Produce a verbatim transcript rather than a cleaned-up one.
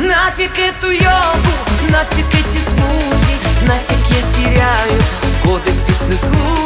Нафиг эту йогу, нафиг эти смузи, нафиг я теряю годы в фитнес-клубе.